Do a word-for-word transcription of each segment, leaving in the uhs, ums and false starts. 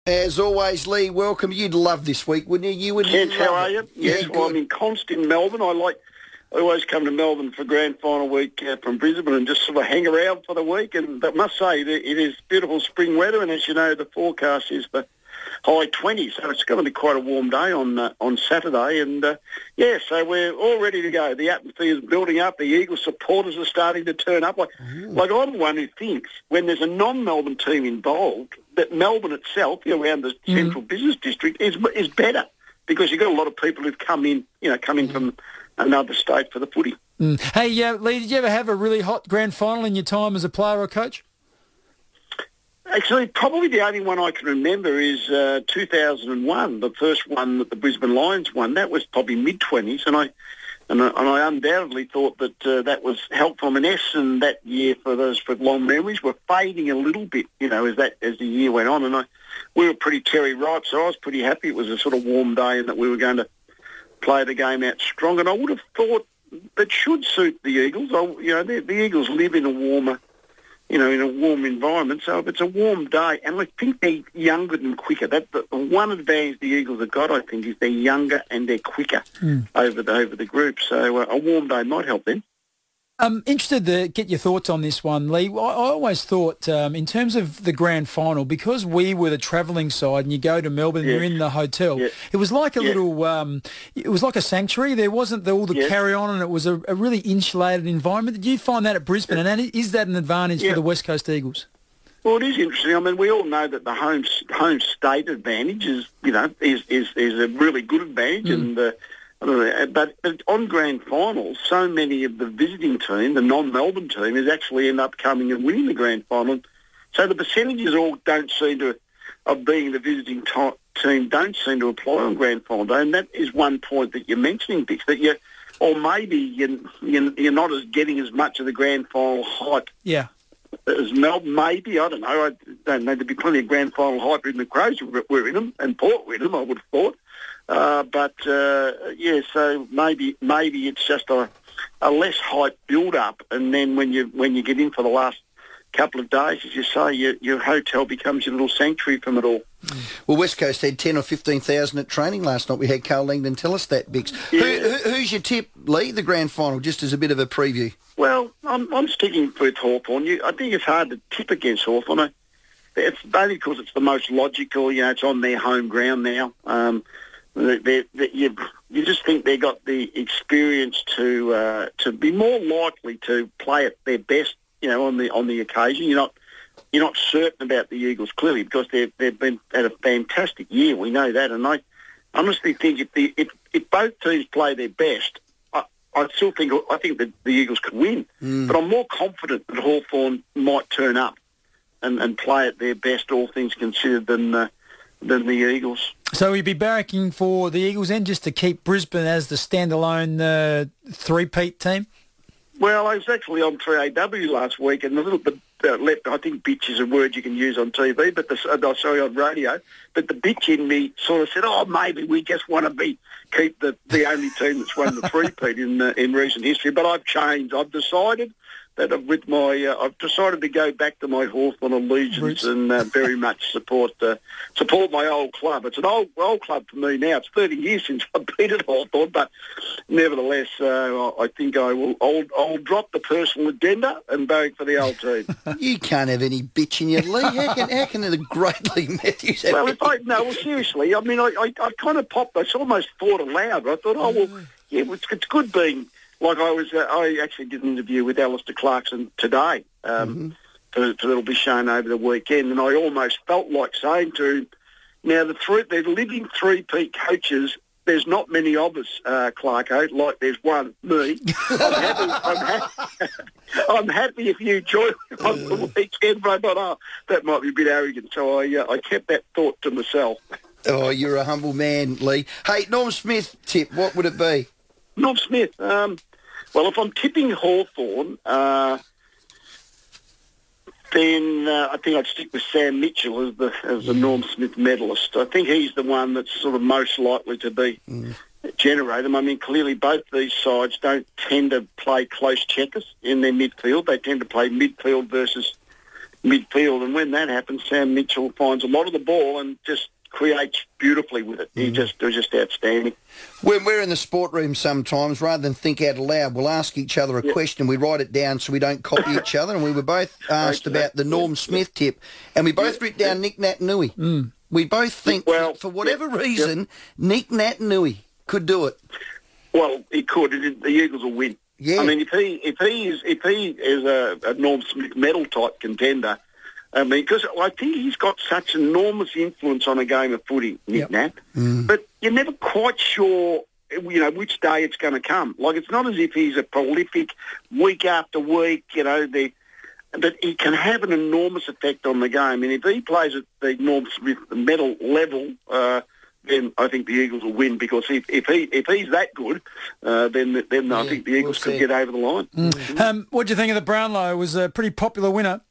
As always, Lee, welcome. You'd love this week, wouldn't you? You would. Kent, how are it. you? Yes, Yeah, well, good. I'm in Const in Melbourne. I like. I always come to Melbourne for grand final week uh, from Brisbane and just sort of hang around for the week. And I must say, it, it is beautiful spring weather, and as you know, the forecast is the high twenties, so it's going to be quite a warm day on uh, on Saturday. And uh, yeah, so we're all ready to go. The atmosphere is building up. The Eagles supporters are starting to turn up. Like, like I'm the one who thinks when there's a non-Melbourne team involved, that Melbourne itself, you know, around the mm. central business district, is is better because you've got a lot of people who've come in, you know, come in mm. from another state for the footy. Mm. Hey, uh, Lee, did you ever have a really hot grand final in your time as a player or coach? Actually, probably the only one I can remember is uh, two thousand one, the first one that the Brisbane Lions won. That was probably mid-twenties, and I and I, and I undoubtedly thought that uh, that was helpful. I mean, Essendon that year, for those for long memories, were fading a little bit, you know, as that as the year went on, and I we were pretty Terry Ripe, so I was pretty happy it was a sort of warm day and that we were going to play the game out strong. And I would have thought that should suit the Eagles. I, you know, the, the Eagles live in a warmer. you know, in a warm environment. So if it's a warm day, and I think they're younger and quicker. That the one advantage the Eagles have got, I think, is they're younger and they're quicker mm. over the over the group. So uh, a warm day might help them. I'm interested to get your thoughts on this one, Lee. I, I always thought, um, in terms of the grand final, because we were the travelling side and you go to Melbourne and yes. you're in the hotel, yes. it was like a yes. little, um, it was like a sanctuary. There wasn't the, all the yes. carry-on, and it was a, a really insulated environment. Did you find that at Brisbane? Yes. And is that an advantage yes. for the West Coast Eagles? Well, it is interesting. I mean, we all know that the home home state advantage is, you know, is is, is a really good advantage, mm. and uh, But, but on grand finals, so many of the visiting team, the non-Melbourne team, is actually end up coming and winning the grand final. So the percentages all don't seem to, of being the visiting to- team, don't seem to apply on grand final day. And that is one point that you're mentioning, Dix, that you, or maybe you, you, you're not as getting as much of the grand final hype. Yeah. As Melbourne, maybe, I don't know. I don't know. There'd be plenty of grand final hype in the Crows were in them, and Port were in them, I would have thought. Uh, but, uh, yeah, so maybe maybe it's just a, a less hype build-up, and then when you when you get in for the last couple of days, as you say, your, your hotel becomes your little sanctuary from it all. Well, West Coast had ten or fifteen thousand at training last night. We had Carl Langdon tell us that, Bix. Yeah. Who, who, who's your tip, Lee, the grand final, just as a bit of a preview? Well, I'm, I'm sticking with Hawthorn. You, I think it's hard to tip against Hawthorn. It's only because it's the most logical. You know, it's on their home ground now. Um They, they, you, you just think they got the experience to uh, to be more likely to play at their best, you know, on the on the occasion. You're not you're not certain about the Eagles clearly because they've they've been had a fantastic year. We know that, and I honestly think if the if, if both teams play their best, I, I still think I think that the Eagles could win. Mm. But I'm more confident that Hawthorn might turn up and, and play at their best, all things considered, than uh, than the Eagles. So we'd be barracking for the Eagles then, just to keep Brisbane as the standalone uh, three-peat team? Well, I was actually on three A W last week, and a little bit uh, left. I think bitch is a word you can use on T V, but the, uh, sorry, on radio. But the bitch in me sort of said, "Oh, maybe we just want to be keep the, the only team that's won the three-peat in uh, in recent history." But I've changed. I've decided that with my, uh, I've decided to go back to my Hawthorn allegiance Bruce. and uh, very much support uh, support my old club. It's an old old club for me now. It's thirty years since I've been at Hawthorn, but nevertheless, uh, I think I will. I'll, I'll drop the personal agenda and barrack for the old team. You can't have any bitch in your Lee. How can, how can the great Lee Matthews have Well, if I, no, well, seriously, I mean, I, I, I kind of popped. I almost thought aloud. I thought, oh, well, yeah, it's, it's good being. Like I was, uh, I actually did an interview with Alistair Clarkson today, um, mm-hmm. for, for that'll be shown over the weekend, and I almost felt like saying to him, now the three, the living three-peat coaches, there's not many of us, uh, Clarko, like there's one, me. I'm happy, I'm, ha- I'm happy if you join me on the weekend, but I thought, oh, that might be a bit arrogant, so I, uh, I kept that thought to myself. Oh, you're a humble man, Lee. Hey, Norm Smith tip, what would it be? Norm Smith, um... Well, if I'm tipping Hawthorn, uh, then uh, I think I'd stick with Sam Mitchell as the as the Norm Smith medalist. I think he's the one that's sort of most likely to be mm. generated. I mean, clearly both these sides don't tend to play close checkers in their midfield. They tend to play midfield versus midfield. And when that happens, Sam Mitchell finds a lot of the ball and just creates beautifully with it. Mm. He just was just outstanding. When we're in the sport room sometimes, rather than think out aloud, we'll ask each other a yep. question. We write it down so we don't copy each other. And we were both asked okay. about the Norm Smith tip. And we both yep. wrote down Nick Nat Nui. Mm. We both think, well, for whatever yep. reason, yep. Nick Nat Nui could do it. Well, he could. The Eagles will win. Yeah. I mean, if he if he is if he is a, a Norm Smith medal type contender, I mean, because I think he's got such enormous influence on a game of footy, Nick yep. Nat. Mm. But you're never quite sure, you know, which day it's going to come. Like, it's not as if he's a prolific week after week, you know, the, but he can have an enormous effect on the game. And if he plays at the Norm Smith medal level, uh, then I think the Eagles will win, because if, if he if he's that good, uh, then then yeah, I think the Eagles we'll could get over the line. Mm. Mm. Um, what do you think of the Brownlow? It was a pretty popular winner.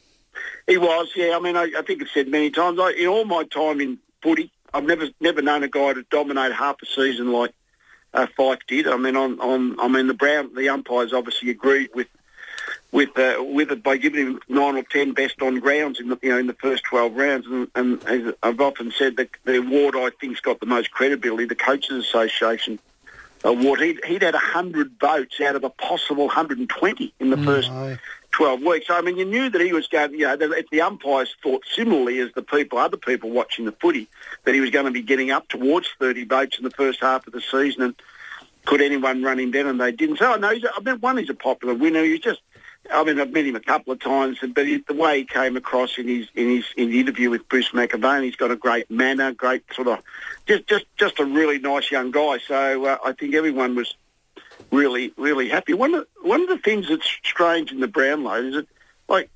He was, yeah. I mean, I, I think I've said many times, I, in all my time in footy, I've never never known a guy to dominate half a season like uh, Fife did. I mean, on, on I mean the Brown the umpires obviously agreed with with uh, with it by giving him nine or ten best on grounds in the you know in the first twelve rounds. And, and as I've often said, that the award I think's got the most credibility. The Coaches Association award. He'd, he'd had a hundred votes out of a possible one hundred and twenty in the mm, first no. twelve weeks. So, I mean, you knew that he was going. You know, that if the umpires thought similarly as the people, other people watching the footy, that he was going to be getting up towards thirty votes in the first half of the season. And could anyone run him down? And they didn't. So I know. He's a, I mean, one, he's a popular winner. He's just. I mean, I've met him a couple of times, but he, the way he came across in his in his in the interview with Bruce McAvaney, he's got a great manner, great sort of, just just just a really nice young guy. So uh, I think everyone was really really happy. One of one of the things that's strange in the Brownlow is that, like,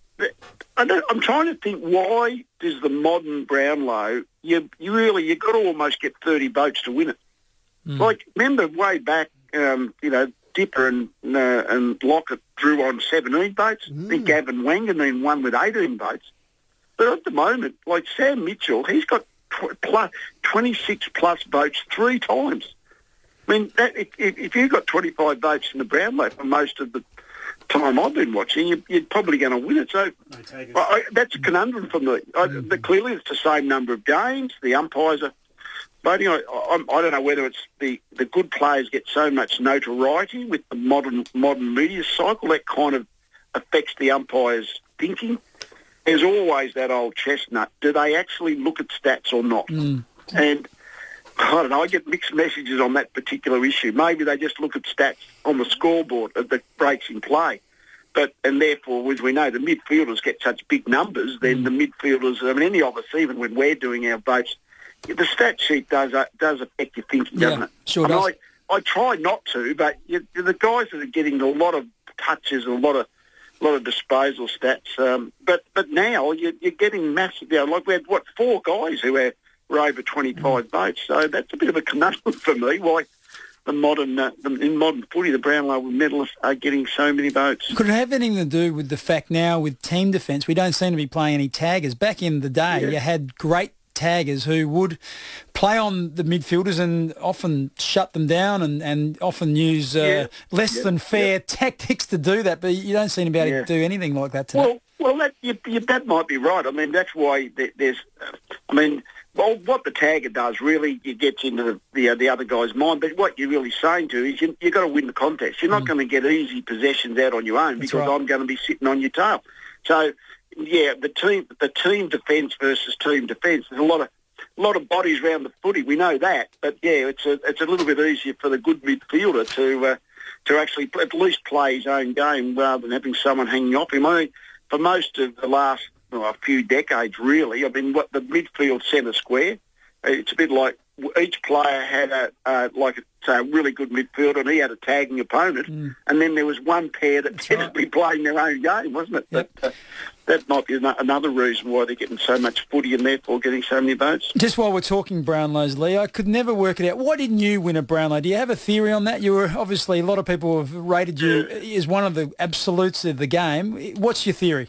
I don't, I'm trying to think, why does the modern Brownlow, you you really you've got to almost get thirty votes to win it. Mm. Like, remember way back, um, you know. Dipper and uh, and Lockett drew on seventeen votes. Mm. I think Gavin Wanganeen won with eighteen votes. But at the moment, like Sam Mitchell, he's got tw- plus, twenty-six plus votes three times. I mean, that, if, if you've got twenty-five votes in the Brownlow for most of the time I've been watching, you, you're probably going to win it. So I, I, that's a conundrum for me. I, mm. the, clearly, it's the same number of games. The umpires are voting. I, I, I don't know whether it's the, the good players get so much notoriety with the modern modern media cycle that kind of affects the umpires' thinking. There's always that old chestnut. Do they actually look at stats or not? Mm. And I don't know, I get mixed messages on that particular issue. Maybe they just look at stats on the scoreboard of the breaks in play. But, and therefore, as we know, the midfielders get such big numbers, then mm. the midfielders, I mean, any of us, even when we're doing our votes, the stat sheet does uh, does affect your thinking, yeah, doesn't it? Sure I mean, does. I, I try not to, but you, the guys that are getting a lot of touches, a lot of a lot of disposal stats. Um, but but now you're, you're getting massive. You know, like we had what four guys who were, were over twenty-five mm. votes. So that's a bit of a conundrum for me. Why the modern uh, the, in modern footy, the Brownlow medalists are getting so many votes? Could it have anything to do with the fact now with team defence we don't seem to be playing any taggers? Back in the day, yeah. you had great taggers who would play on the midfielders and often shut them down and, and often use uh, yeah. less yeah. than fair yeah. tactics to do that, but you don't seem to be able yeah. to do anything like that today. Well, well that, you, you, that might be right. I mean, that's why there's, uh, I mean, well, what the tagger does really, it gets into the, the, uh, the other guy's mind, but what you're really saying to is you, you've got to win the contest. You're not mm. going to get easy possessions out on your own that's because right. I'm going to be sitting on your tail. So, yeah, the team the team defence versus team defence. There's a lot of a lot of bodies around the footy. We know that, but yeah, it's a it's a little bit easier for the good midfielder to uh, to actually at least play his own game rather than having someone hanging off him. I mean, for most of the last well, a few decades, really, I mean, what the midfield centre square, it's a bit like each player had a uh, like say a really good midfielder, and he had a tagging opponent, mm. and then there was one pair that tended to be playing their own game, wasn't it? Yep. But, uh, that might be another reason why they're getting so much footy and therefore getting so many votes. Just while we're talking Brownlows, Lee, I could never work it out. Why didn't you win a Brownlow? Do you have a theory on that? You were obviously, a lot of people have rated you as one of the absolutes of the game. What's your theory?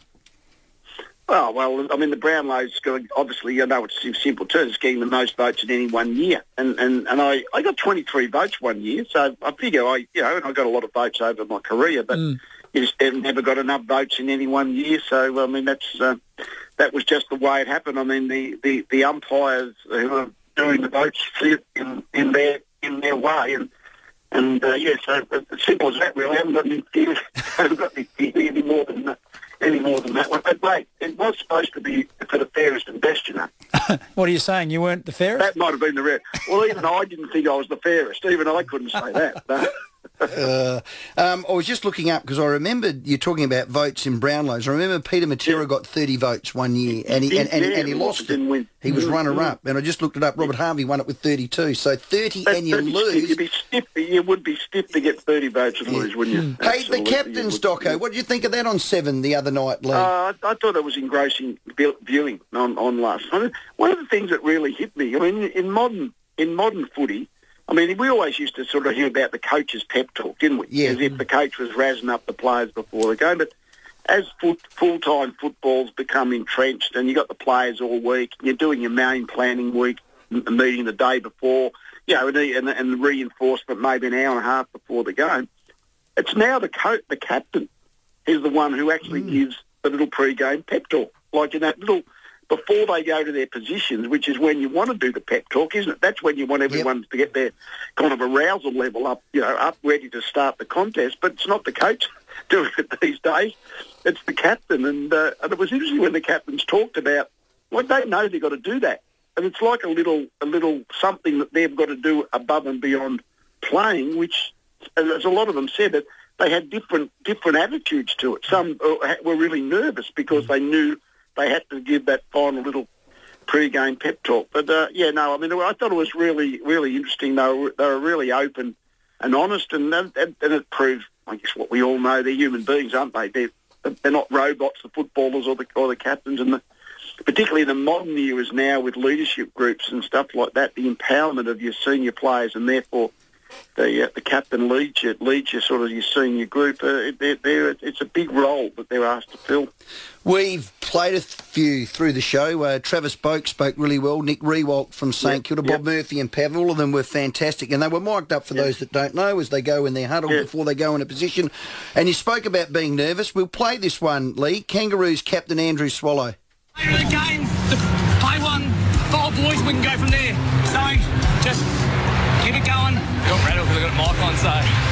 Oh, well, I mean, the Brownlow's going obviously, I know it's in simple terms, it's getting the most votes in any one year. And and, and I, I got twenty-three votes one year, so I figure I, you know, and I got a lot of votes over my career, but mm. you just never got enough votes in any one year. So, I mean, that's uh, that was just the way it happened. I mean, the, the, the umpires who were doing the votes fit in, in their in their way, and and uh, yeah, so as simple as that. Really, I haven't got any theory, haven't got any theory any more than that, any more than that one. But wait, it was supposed to be for the fairest and best, you know. What are you saying? You weren't the fairest? That might have been the rare. Well, even I didn't think I was the fairest. Even I couldn't say that. But uh, um, I was just looking up because I remembered you talking about votes in Brownlows. I remember Peter Matera yeah. got thirty votes one year, and he and, and, yeah, and he lost it. Win. He was mm-hmm. runner-up, and I just looked it up. Robert Harvey won it with thirty-two. So thirty, That's and you lose. You'd be stiff. You would be stiff to get thirty votes and yeah. lose, wouldn't you? Hey, Absolutely, the captain's doco. What did you think of that on Seven the other night, Lee? Uh, I, I thought it was engrossing viewing on on last night. One of the things that really hit me, I mean, in modern in modern footy. I mean, we always used to sort of hear about the coach's pep talk, didn't we? Yeah. As if the coach was razzing up the players before the game. But as full, full-time football's become entrenched and you've got the players all week, and you're doing your main planning week, meeting the day before, you know, and, and, and reinforcement maybe an hour and a half before the game, it's now the coach, the captain, is the one who actually mm. gives the little pre-game pep talk. Like in that little... before they go to their positions, which is when you want to do the pep talk, isn't it? That's when you want everyone yep. to get their kind of arousal level up, you know, up ready to start the contest. But it's not the coach doing it these days. It's the captain. And, uh, and it was interesting when the captains talked about, well, they know they've got to do that. And it's like a little a little something that they've got to do above and beyond playing, which, as a lot of them said, that they had different different attitudes to it. Some were really nervous because they knew they had to give that final little pre-game pep talk. But, uh, yeah, no, I mean, I thought it was really, really interesting. They were, they were really open and honest, and, and, and it proves, I guess, what we all know. They're human beings, aren't they? They're, they're not robots, the footballers or the or the captains. And the, particularly in the modern eras now with leadership groups and stuff like that, the empowerment of your senior players and therefore the uh, the captain leads you, leads you sort of your senior group. Uh, they're, they're, it's a big role that they're asked to fill. We've played a few through the show. Uh, Travis Boak spoke really well. Nick Rewalt from St Yep, Kilda, Bob yep. Murphy and Pav, all of them were fantastic. And they were mic'd up for yep. those that don't know as they go in their huddle yep. before they go in a position. And you spoke about being nervous. We'll play this one, Lee. Kangaroos captain Andrew Swallow. The game, the play one, five boys, we can go from there. So just keep it going. I got rattled because I got a mic on, so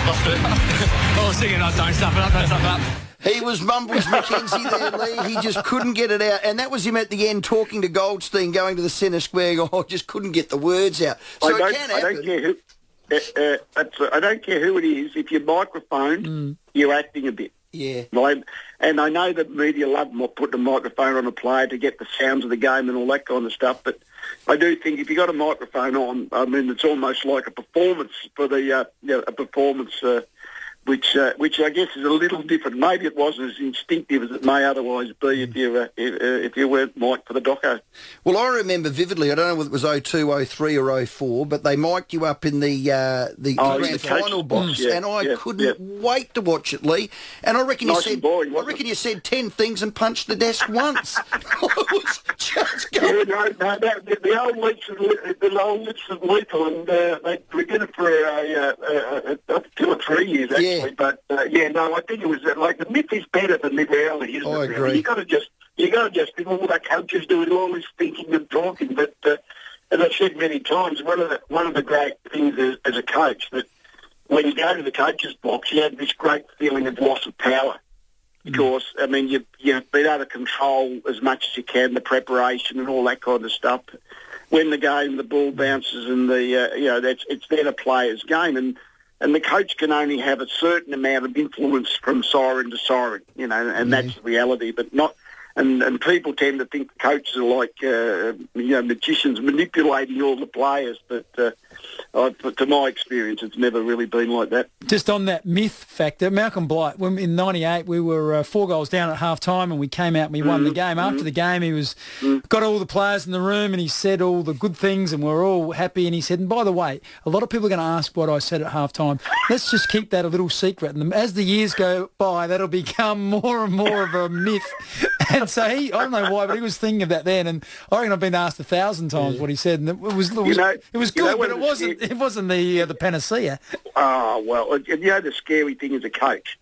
I was thinking, oh, don't stuff it up, don't stuff it up. He was Mumbles McKenzie there, Lee. He just couldn't get it out. And that was him at the end talking to Goldstein, going to the centre square. Oh, just couldn't get the words out. So I don't, it can happen. I don't care who, uh, uh, it's, uh, I don't care who it is. If you're microphoned, mm. you're acting a bit. Yeah. Right? And I know that media love putting a microphone on a player to get the sounds of the game and all that kind of stuff, but I do think if you got a microphone on, I mean, it's almost like a performance for the, uh, you know, a performance uh, which uh, which I guess is a little different. Maybe it wasn't as instinctive as it may otherwise be if you uh, if, uh, if you weren't mic'd for the doco. Well, I remember vividly, I don't know whether it was oh two, oh three or oh four, but they mic'd you up in the uh, the, oh, the grand the final box, yeah, and I yeah, couldn't yeah. wait to watch it, Lee. And I reckon nice you said boring, I reckon it? you said ten things and punched the desk once. I was just going... Yeah, no, no, that, the, the old lips of the old lips of lethal, and uh, they we did it for uh, uh, uh, two or three years actually, yeah. but. Uh, Yeah, no, I think it was uh, like the myth is better than the reality, isn't I it? agree. You got to just, you got to just, all the coaches doing all this thinking and talking. But uh, as I've said many times, one of the one of the great things as, as a coach that when you go to the coach's box, you have this great feeling of loss of power. Because I mean, you you've been able to control as much as you can the preparation and all that kind of stuff. When the game, the ball bounces, and the uh, you know that's it's then a player's game and. And the coach can only have a certain amount of influence from siren to siren, you know, and mm-hmm. that's the reality. But not, and, and people tend to think coaches are like, uh, you know, magicians manipulating all the players. But uh, uh, to my experience, it's never really been like that. Just on that myth factor, Malcolm Blight, when in ninety-eight we were uh, four goals down at half-time and we came out and we mm-hmm. won the game. After mm-hmm. the game, he was mm-hmm. got all the players in the room and he said all the good things and we were all happy. And he said, and by the way, a lot of people are going to ask what I said at half-time. Let's just keep that a little secret. And as the years go by, that'll become more and more of a myth. And so he, I don't know why, but he was thinking of that then. And I reckon I've been asked a thousand times yeah. what he said. And it was, it was, you know, it was good, you know but it wasn't, it wasn't the uh, the panacea. Oh, well, you know the scary thing as a coach,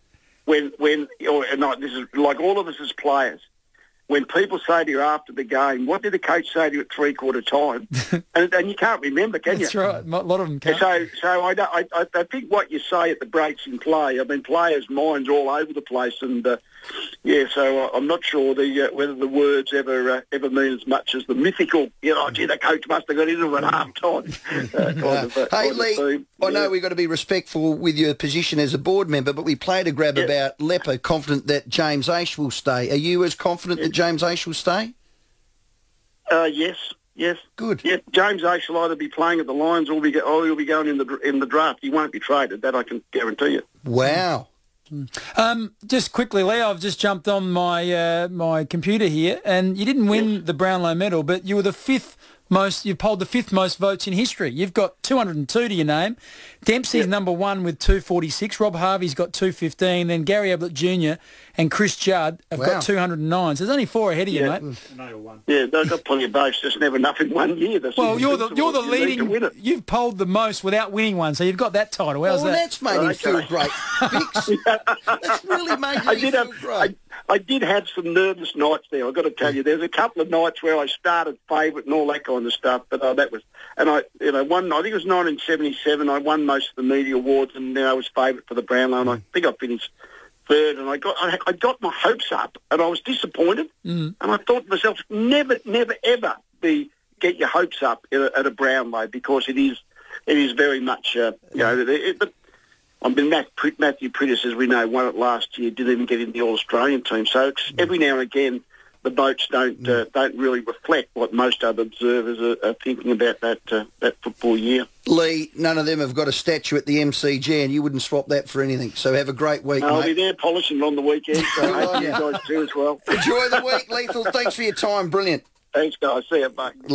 when when or and I, this is like all of us as players. When people say to you after the game, what did the coach say to you at three-quarter time? and, and you can't remember, can That's you? That's right. A lot of them can't. So, so I, don't, I, I think what you say at the breaks in play, I mean, players' minds all over the place, and uh, yeah, so I'm not sure the uh, whether the words ever uh, ever mean as much as the mythical, you know, gee, the coach must have got into it at half time. Uh, kind of, uh, hey, kind Lee, of I know yeah. we've got to be respectful with your position as a board member, but we played a grab Yeah. about Lepper, confident that James Aish will stay. Are you as confident Yeah. that James Aish will stay? Uh, yes, yes. Good. Yeah, James Aish will either be playing at the Lions or, be, or he'll be going in the in the draft. He won't be traded, that I can guarantee you. Wow. Um, just quickly, Lee, I've just jumped on my uh, my computer here, and you didn't win Yes. the Brownlow medal, but you were the fifth most. You polled the fifth most votes in history. You've got two hundred two to your name. Dempsey's Yep. number one with two forty-six. Rob Harvey's got two fifteen. Then Gary Ablett Junior and Chris Judd have Wow. got two hundred nine. So there's only four ahead of you, Yeah. mate. Yeah, they've got plenty of votes, just never enough in one year. That's Well, the you're the thing. you're the You need to leading. win it. You've polled the most without winning one, so you've got that title. How's Well, that? that's made him Okay. feel great. Vix, that's really made I me did feel have great. I, I did have some nervous nights there. I've got to tell you, there's a couple of nights where I started favourite and all that kind of stuff. But uh, that was, and I, you know, one. I think it was nineteen seventy-seven. I won most of the media awards, and then I was favourite for the Brownlow, and I think I finished third. And I got I, I got my hopes up, and I was disappointed. Mm. And I thought to myself, never, never, ever be get your hopes up at a, at a Brownlow, because it is it is very much, uh, you know, it, it, but. I mean, Matt, Matthew Prittis, as we know, won it last year, didn't even get in the All-Australian team. So it's, every now and again, the votes don't uh, don't really reflect what most other observers are, are thinking about that uh, that football year. Lee, none of them have got a statue at the M C G, and you wouldn't swap that for anything. So have a great week, I'll mate. be there polishing on the weekend, so Good I hope on you you. guys too as well. Enjoy the week, Lethal. Thanks for your time. Brilliant. Thanks, guys. See you, mate.